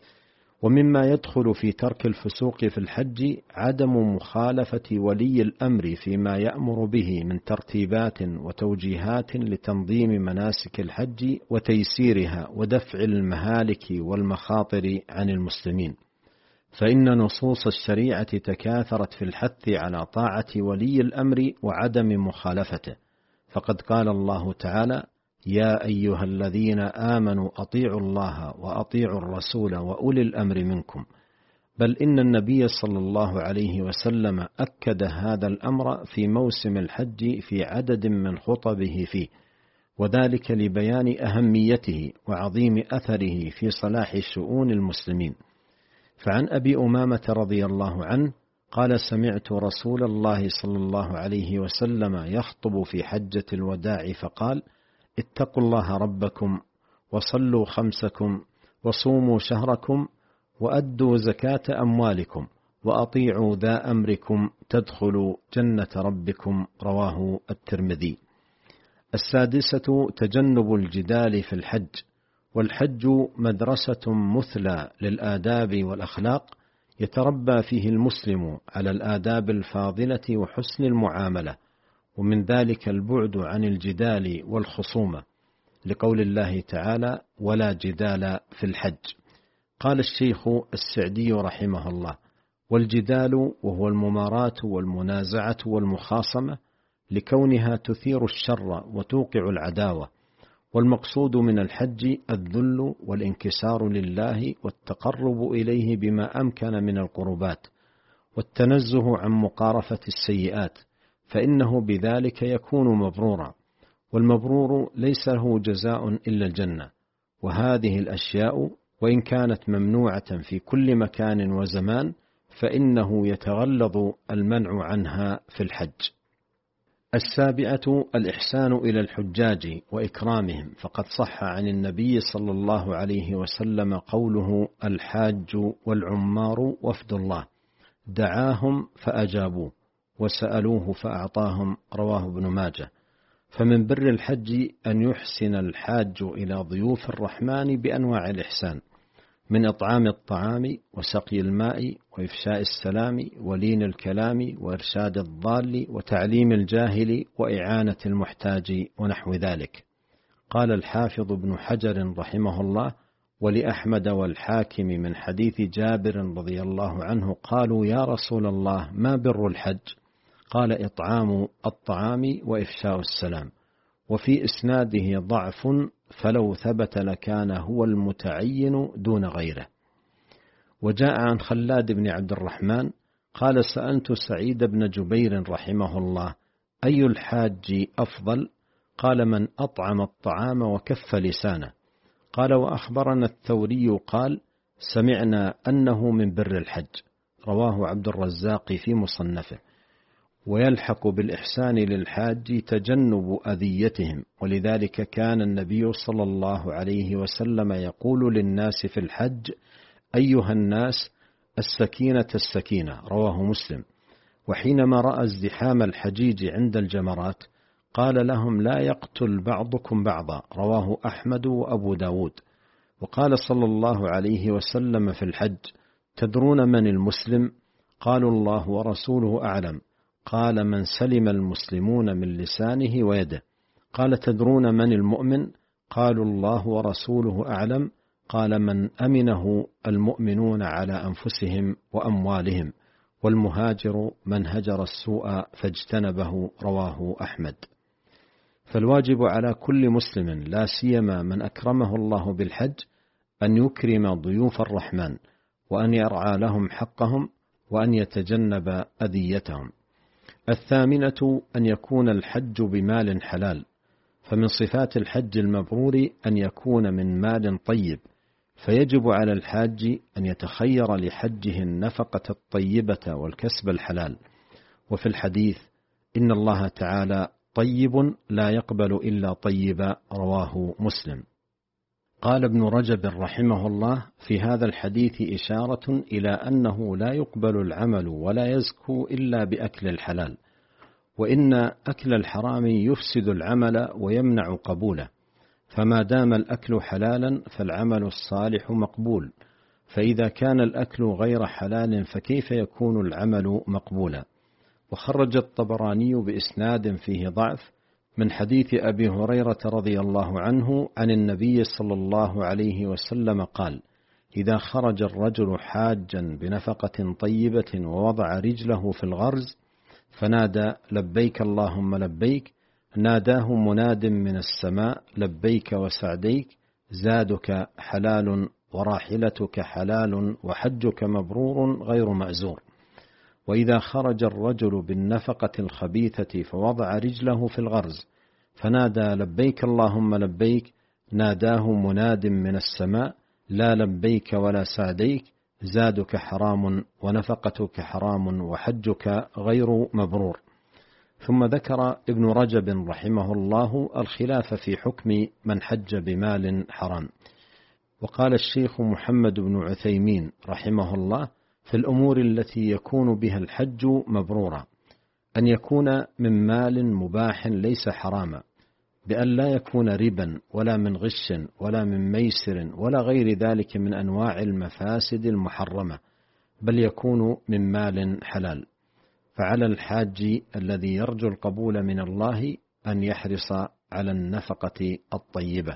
ومما يدخل في ترك الفسوق في الحج عدم مخالفة ولي الأمر فيما يأمر به من ترتيبات وتوجيهات لتنظيم مناسك الحج وتيسيرها ودفع المهالك والمخاطر عن المسلمين، فإن نصوص الشريعة تكاثرت في الحث على طاعة ولي الأمر وعدم مخالفته. فقد قال الله تعالى: يا أيها الذين آمنوا أطيعوا الله وأطيعوا الرسول وأولي الأمر منكم. بل إن النبي صلى الله عليه وسلم أكد هذا الأمر في موسم الحج في عدد من خطبه فيه، وذلك لبيان أهميته وعظيم أثره في صلاح شؤون المسلمين. فعن أبي أمامة رضي الله عنه قال: سمعت رسول الله صلى الله عليه وسلم يخطب في حجة الوداع فقال: اتقوا الله ربكم وصلوا خمسكم وصوموا شهركم وأدوا زكاة أموالكم وأطيعوا ذا أمركم تدخلوا جنة ربكم. رواه الترمذي. السادسة تجنب الجدال في الحج، والحج مدرسة مثلى للآداب والأخلاق يتربى فيه المسلم على الآداب الفاضلة وحسن المعاملة، ومن ذلك البعد عن الجدال والخصومة، لقول الله تعالى: ولا جدال في الحج. قال الشيخ السعدي رحمه الله: والجدال وهو المماراة والمنازعة والمخاصمة، لكونها تثير الشر وتوقع العداوة. والمقصود من الحج الذل والانكسار لله والتقرب إليه بما أمكن من القربات، والتنزه عن مقارفة السيئات، فإنه بذلك يكون مبرورا، والمبرور ليس له جزاء إلا الجنة. وهذه الأشياء وإن كانت ممنوعة في كل مكان وزمان فإنه يتغلظ المنع عنها في الحج. السابعة الإحسان إلى الحجاج وإكرامهم، فقد صح عن النبي صلى الله عليه وسلم قوله: الحاج والعمار وفد الله، دعاهم فأجابوه وسألوه فأعطاهم. رواه ابن ماجه. فمن بر الحج أن يحسن الحاج إلى ضيوف الرحمن بأنواع الإحسان، من إطعام الطعام وسقي الماء وإفشاء السلام ولين الكلام وإرشاد الضال وتعليم الجاهل وإعانة المحتاج ونحو ذلك. قال الحافظ ابن حجر رحمه الله: ولأحمد والحاكم من حديث جابر رضي الله عنه قالوا: يا رسول الله، ما بر الحج؟ قال: إطعام الطعام وإفشاء السلام. وفي إسناده ضعف، فلو ثبت لكان هو المتعين دون غيره. وجاء عن خلاد بن عبد الرحمن قال: سألت سعيد بن جبير رحمه الله: أي الحاج أفضل؟ قال: من أطعم الطعام وكف لسانه. قال: وأخبرنا الثوري قال: سمعنا أنه من بر الحج. رواه عبد الرزاق في مصنفه. ويلحق بالإحسان للحاج تجنب أذيتهم، ولذلك كان النبي صلى الله عليه وسلم يقول للناس في الحج: أيها الناس، السكينة السكينة. رواه مسلم. وحينما رأى ازدحام الحجيج عند الجمرات قال لهم: لا يقتل بعضكم بعضا. رواه أحمد وأبو داود. وقال صلى الله عليه وسلم في الحج: تدرون من المسلم؟ قالوا: الله ورسوله أعلم. قال: من سلم المسلمون من لسانه ويده. قال: تدرون من المؤمن؟ قالوا: الله ورسوله أعلم. قال: من أمنه المؤمنون على أنفسهم وأموالهم، والمهاجر من هجر السوء فاجتنبه. رواه أحمد. فالواجب على كل مسلم، لا سيما من أكرمه الله بالحج، أن يكرم ضيوف الرحمن، وأن يرعى لهم حقهم، وأن يتجنب أذيتهم. الثامنة أن يكون الحج بمال حلال، فمن صفات الحج المبرور أن يكون من مال طيب، فيجب على الحاج أن يتخير لحجه النفقة الطيبة والكسب الحلال. وفي الحديث: إن الله تعالى طيب لا يقبل إلا طيبا. رواه مسلم. قال ابن رجب رحمه الله: في هذا الحديث إشارة إلى أنه لا يقبل العمل ولا يزكو إلا بأكل الحلال، وإن أكل الحرام يفسد العمل ويمنع قبوله، فما دام الأكل حلالا فالعمل الصالح مقبول، فإذا كان الأكل غير حلال فكيف يكون العمل مقبولا؟ وخرج الطبراني بإسناد فيه ضعف من حديث أبي هريرة رضي الله عنه عن النبي صلى الله عليه وسلم قال: إذا خرج الرجل حاجا بنفقة طيبة ووضع رجله في الغرز فنادى: لبيك اللهم لبيك، ناداه مناد من السماء: لبيك وسعديك، زادك حلال وراحلتك حلال وحجك مبرور غير مأزور. وإذا خرج الرجل بالنفقة الخبيثة فوضع رجله في الغرز فنادى: لبيك اللهم لبيك، ناداه مناد من السماء: لا لبيك ولا سعديك، زادك حرام ونفقتك حرام وحجك غير مبرور. ثم ذكر ابن رجب رحمه الله الخلاف في حكم من حج بمال حرام. وقال الشيخ محمد بن عثيمين رحمه الله: في الأمور التي يكون بها الحج مبرورا أن يكون من مال مباح ليس حراما، بأن لا يكون ربا ولا من غش ولا من ميسر ولا غير ذلك من أنواع المفاسد المحرمة، بل يكون من مال حلال. فعلى الحاج الذي يرجو القبول من الله أن يحرص على النفقة الطيبة.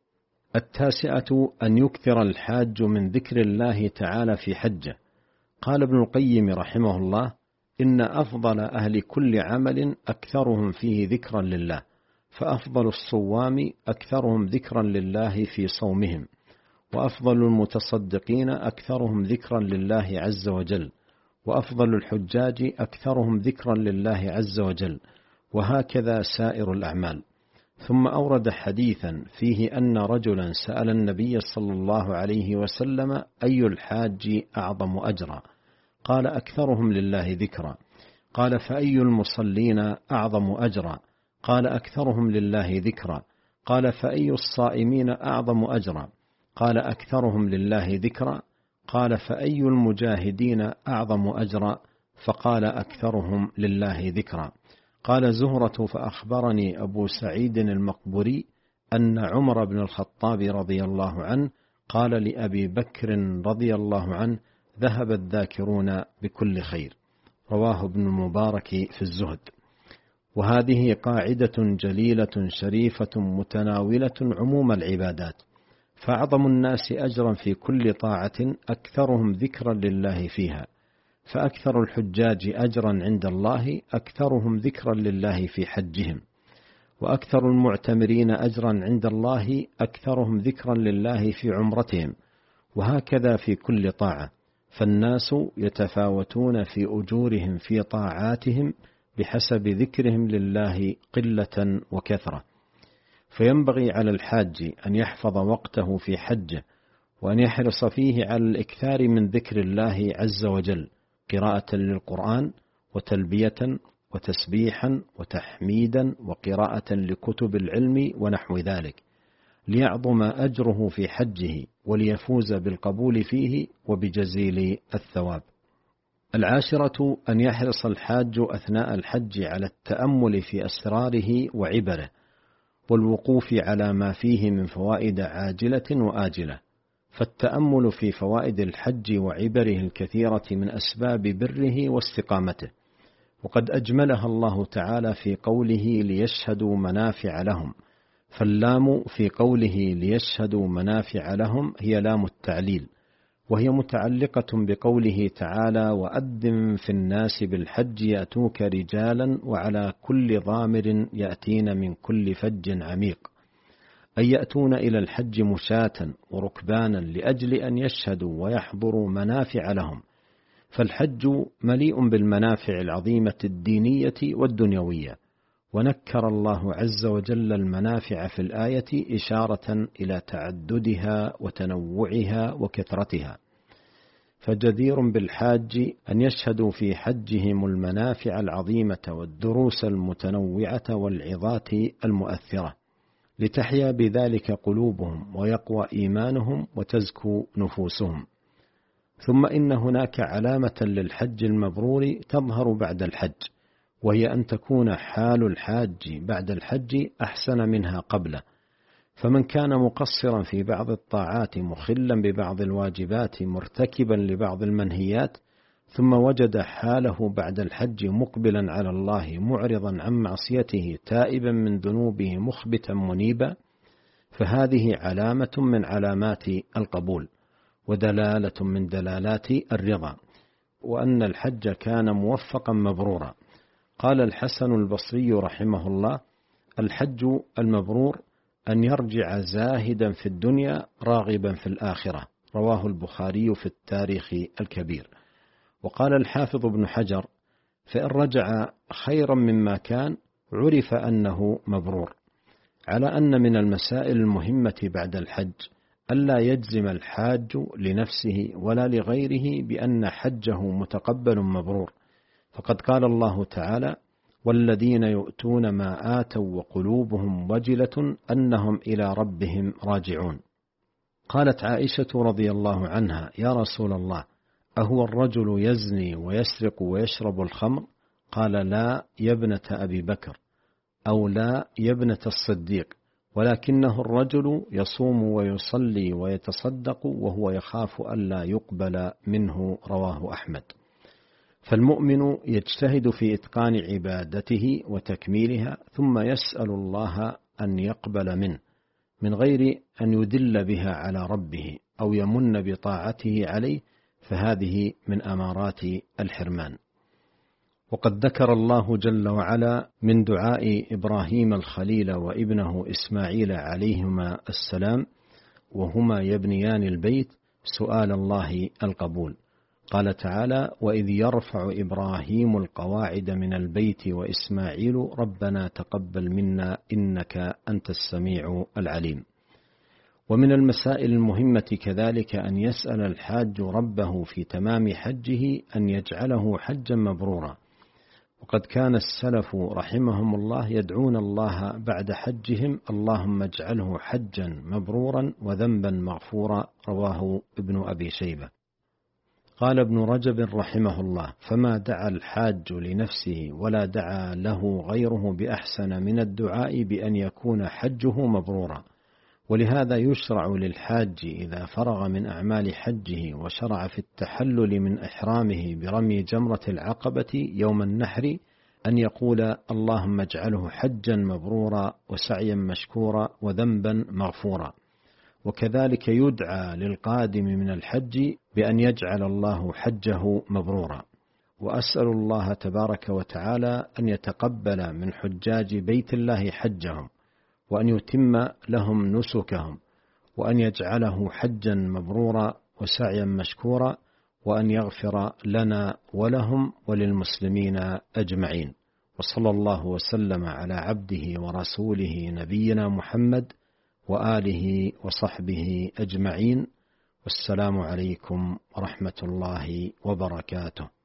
التاسعة أن يكثر الحاج من ذكر الله تعالى في حجه. قال ابن القيم رحمه الله: إن أفضل أهل كل عمل أكثرهم فيه ذكرا لله، فأفضل الصوام أكثرهم ذكرا لله في صومهم، وأفضل المتصدقين أكثرهم ذكرا لله عز وجل، وأفضل الحجاج أكثرهم ذكرا لله عز وجل، وهكذا سائر الأعمال. ثم أورد حديثا فيه أن رجلا سأل النبي صلى الله عليه وسلم: أي الحاج أعظم أجرا؟ قال: أكثرهم لله ذكرا. قال: فأي المصلين أعظم أجرا؟ قال: أكثرهم لله ذكرا. قال: فأي الصائمين أعظم أجرا؟ قال: أكثرهم لله ذكرا. قال: فأي المجاهدين أعظم أجرا؟ فقال: أكثرهم لله ذكرا. قال زهرة: فأخبرني أبو سعيد المقبري أن عمر بن الخطاب رضي الله عنه قال لأبي بكر رضي الله عنه: ذهب الذاكرون بكل خير. رواه ابن المبارك في الزهد. وهذه قاعدة جليلة شريفة متناولة عموم العبادات، فأعظم الناس أجرا في كل طاعة أكثرهم ذكرا لله فيها، فأكثر الحجاج أجرا عند الله أكثرهم ذكرا لله في حجهم، وأكثر المعتمرين أجرا عند الله أكثرهم ذكرا لله في عمرتهم، وهكذا في كل طاعة، فالناس يتفاوتون في أجورهم في طاعاتهم بحسب ذكرهم لله قلة وكثرة. فينبغي على الحاج أن يحفظ وقته في حجه، وأن يحرص فيه على الإكثار من ذكر الله عز وجل، قراءة للقرآن وتلبية وتسبيحا وتحميدا وقراءة لكتب العلم ونحو ذلك، ليعظم أجره في حجه وليفوز بالقبول فيه وبجزيل الثواب. 10 أن يحرص الحاج أثناء الحج على التأمل في أسراره وعبره، والوقوف على ما فيه من فوائد عاجلة وآجلة، فالتأمل في فوائد الحج وعبره الكثيرة من أسباب بره واستقامته، وقد أجملها الله تعالى في قوله: ليشهدوا منافع لهم. فاللام في قوله ليشهدوا منافع لهم هي لام التعليل، وهي متعلقة بقوله تعالى: وأذن في الناس بالحج يأتوك رجالا وعلى كل ضامر يأتين من كل فج عميق، أي يأتون إلى الحج مشاة وركبانا لأجل أن يشهدوا ويحضروا منافع لهم. فالحج مليء بالمنافع العظيمة الدينية والدنيوية، ونكر الله عز وجل المنافع في الآية إشارة إلى تعددها وتنوعها وكثرتها، فجدير بالحاج أن يشهدوا في حجهم المنافع العظيمة والدروس المتنوعة والعظات المؤثرة، لتحيا بذلك قلوبهم ويقوى إيمانهم وتزكو نفوسهم. ثم إن هناك علامة للحج المبرور تظهر بعد الحج، وهي أن تكون حال الحاج بعد الحج أحسن منها قبله، فمن كان مقصرا في بعض الطاعات مخلا ببعض الواجبات مرتكبا لبعض المنهيات، ثم وجد حاله بعد الحج مقبلا على الله معرضا عن معصيته تائبا من ذنوبه مخبتا منيبا، فهذه علامة من علامات القبول، ودلالة من دلالات الرضا، وأن الحج كان موفقا مبرورا. قال الحسن البصري رحمه الله: الحج المبرور أن يرجع زاهدا في الدنيا راغبا في الآخرة. رواه البخاري في التاريخ الكبير. وقال الحافظ ابن حجر: فإن رجع خيرا مما كان عرف أنه مبرور. على أن من المسائل المهمة بعد الحج ألا يجزم الحاج لنفسه ولا لغيره بأن حجه متقبل مبرور، فقد قال الله تعالى: والذين يؤتون ما آتوا وقلوبهم وجلة أنهم إلى ربهم راجعون. قالت عائشة رضي الله عنها: يا رسول الله، أهو الرجل يزني ويسرق ويشرب الخمر؟ قال: لا يا ابنة أبي بكر، أو لا يا ابنة الصديق، ولكنه الرجل يصوم ويصلي ويتصدق وهو يخاف ألا يقبل منه. رواه أحمد. فالمؤمن يجتهد في إتقان عبادته وتكميلها، ثم يسأل الله أن يقبل منه من غير أن يدل بها على ربه أو يمن بطاعته عليه، فهذه من أمارات الحرمان. وقد ذكر الله جل وعلا من دعاء إبراهيم الخليل وابنه إسماعيل عليهما السلام وهما يبنيان البيت سؤال الله القبول. قال تعالى: وإذ يرفع إبراهيم القواعد من البيت وإسماعيل ربنا تقبل منا إنك أنت السميع العليم. ومن المسائل المهمة كذلك أن يسأل الحاج ربه في تمام حجه أن يجعله حجا مبرورا، وقد كان السلف رحمهم الله يدعون الله بعد حجهم: اللهم اجعله حجا مبرورا وذنبا مغفورا. رواه ابن أبي شيبة. قال ابن رجب رحمه الله: فما دعا الحاج لنفسه ولا دعا له غيره بأحسن من الدعاء بأن يكون حجه مبرورا. ولهذا يشرع للحاج إذا فرغ من أعمال حجه وشرع في التحلل من إحرامه برمي جمرة العقبة يوم النحر أن يقول: اللهم اجعله حجا مبرورا وسعيا مشكورا وذنبا مغفورا. وكذلك يدعى للقادم من الحج بأن يجعل الله حجه مبرورا. وأسأل الله تبارك وتعالى أن يتقبل من حجاج بيت الله حجهم، وأن يتم لهم نسكهم، وأن يجعله حجا مبرورا وسعيا مشكورا، وأن يغفر لنا ولهم وللمسلمين أجمعين. وصلى الله وسلم على عبده ورسوله نبينا محمد وآله وصحبه أجمعين. والسلام عليكم ورحمة الله وبركاته.